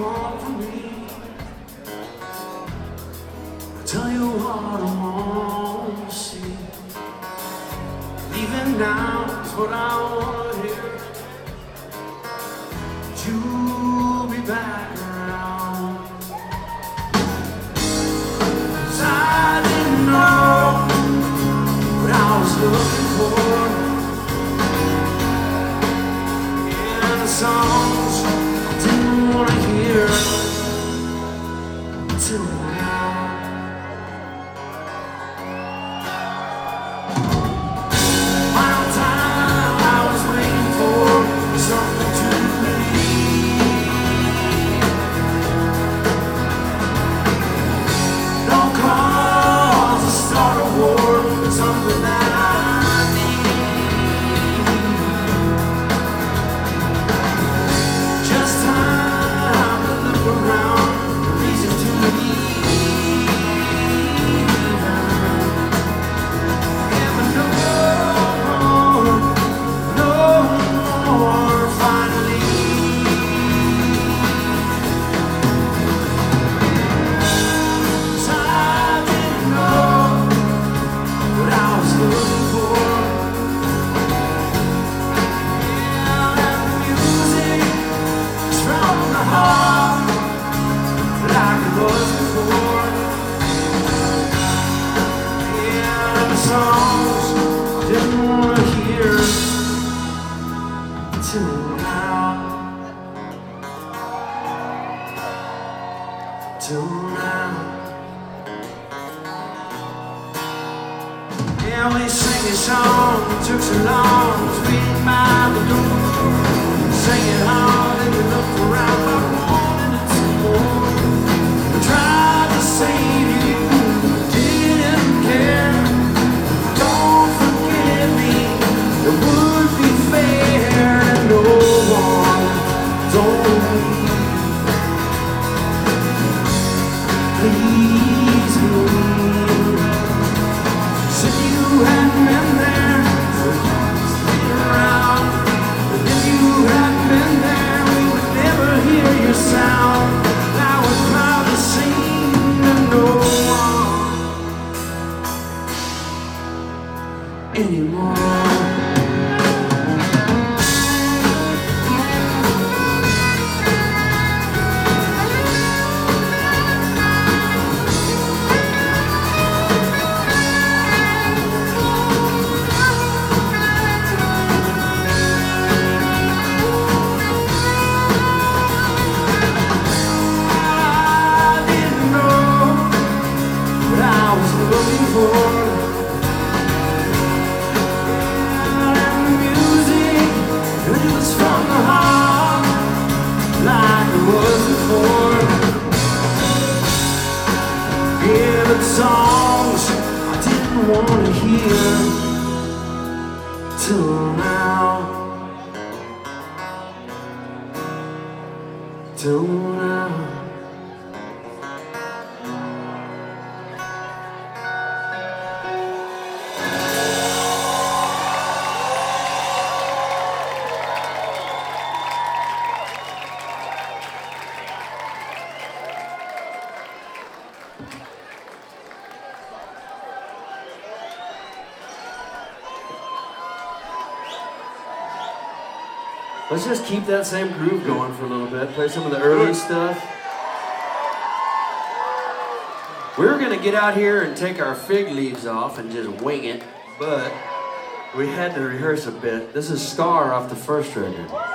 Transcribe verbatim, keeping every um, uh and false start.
want from me. I'll tell you what I want to see. Leaving now is what I want to hear. But you'll be back around. 'Cause I didn't know what I was looking for in the songs I didn't want to hear until now. Final time I was waiting for something to believe. No cause to start a war, something that I need. Just time to look around, reason to leave. Yeah, but no more, no more, finally. 'Cause I didn't know what I was looking for. Yeah, that music is from the heart, like it was before. Yeah, the songs I didn't want to hear till now, till now. Yeah, we sing a song, it took so long, was waiting by the door. Sing it hard and we looked around, but wanted it some more. We tried to save you, didn't care. Don't forget me, it would be fair, and no one told me. Please believe. Said you hadn't been there, so stay around. But if you hadn't been there, we would never hear your sound. Now we're proud to sing to no one anymore. I didn't know what I was looking for. Yeah, and the music, it was from the heart, like it was before. Yeah, but songs I didn't want to hear till now, till now. Let's just keep that same groove going for a little bit. Play some of the early stuff. We were gonna get out here and take our fig leaves off and just wing it, but we had to rehearse a bit. This is Star off the first record.